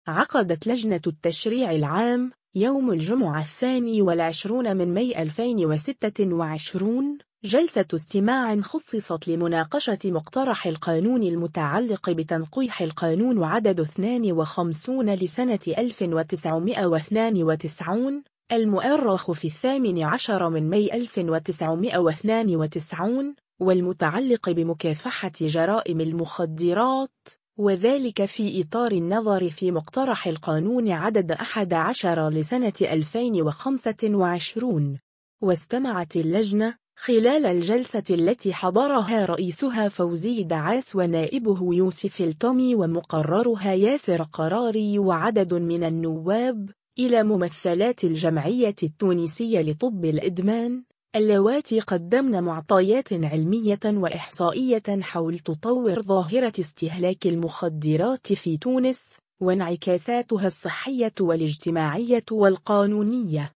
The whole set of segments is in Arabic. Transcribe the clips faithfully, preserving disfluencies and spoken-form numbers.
عقدت لجنة التشريع العام يوم الجمعة الثاني والعشرون من ماي ألفين وستة وعشرين جلسة استماع خصصت لمناقشة مقترح القانون المتعلق بتنقيح القانون عدد اثنين وخمسين لسنة ألف وتسعمائة واثنين وتسعين المؤرخ في الثامن عشر من ماي ألف وتسعمائة واثنين وتسعين والمتعلق بمكافحة جرائم المخدرات، وذلك في إطار النظر في مقترح القانون عدد أحد عشر لسنة ألفين وخمسة وعشرين. واستمعت اللجنة خلال الجلسة التي حضرها رئيسها فوزي دعاس ونائبه يوسف التومي ومقررها ياسر قراري وعدد من النواب إلى ممثلات الجمعية التونسية لطب الإدمان، اللواتي قدمن معطيات علمية وإحصائية حول تطور ظاهرة استهلاك المخدرات في تونس وانعكاساتها الصحية والاجتماعية والقانونية.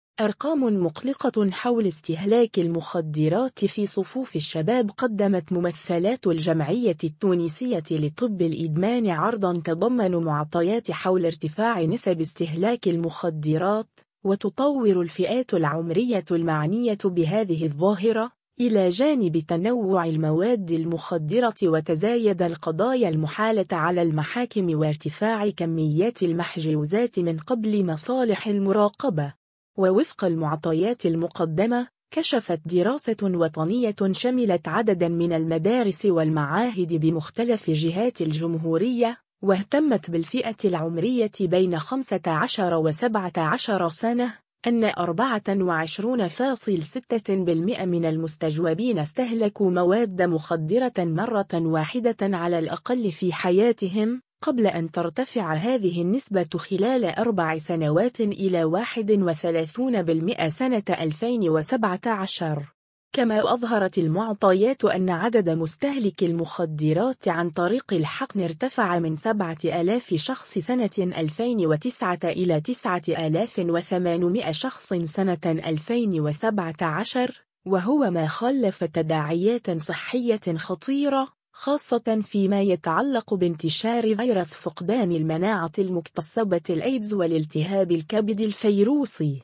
أرقام مقلقة حول استهلاك المخدرات في صفوف الشباب. قدمت ممثلات الجمعية التونسية لطب الإدمان عرضاً تضمن معطيات حول ارتفاع نسب استهلاك المخدرات وتطور الفئات العمرية المعنية بهذه الظاهرة، إلى جانب تنوع المواد المخدرة وتزايد القضايا المحالة على المحاكم وارتفاع كميات المحجوزات من قبل مصالح المراقبة. ووفق المعطيات المقدمة، كشفت دراسة وطنية شملت عدداً من المدارس والمعاهد بمختلف جهات الجمهورية، واهتمت بالفئة العمرية بين خمسة عشر وسبعة عشر سنة، أن أربعة وعشرين فاصلة ستة بالمئة من المستجوبين استهلكوا مواد مخدرة مرة واحدة على الأقل في حياتهم، قبل أن ترتفع هذه النسبة خلال أربع سنوات إلى واحد وثلاثين بالمئة سنة ألفين وسبعة عشر. كما أظهرت المعطيات أن عدد مستهلك المخدرات عن طريق الحقن ارتفع من سبعة آلاف شخص سنة ألفين وتسعة إلى تسعة آلاف وثمانمائة شخص سنة ألفين وسبعة عشر، وهو ما خلف تداعيات صحية خطيرة، خاصة فيما يتعلق بانتشار فيروس فقدان المناعة المكتسبة الإيدز والالتهاب الكبد الفيروسي.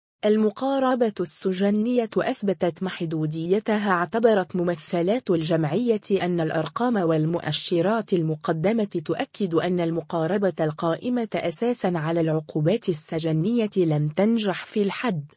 المقاربة السجنية أثبتت محدوديتها. اعتبرت ممثلات الجمعية أن الأرقام والمؤشرات المقدمة تؤكد أن المقاربة القائمة أساساً على العقوبات السجنية لم تنجح في الحد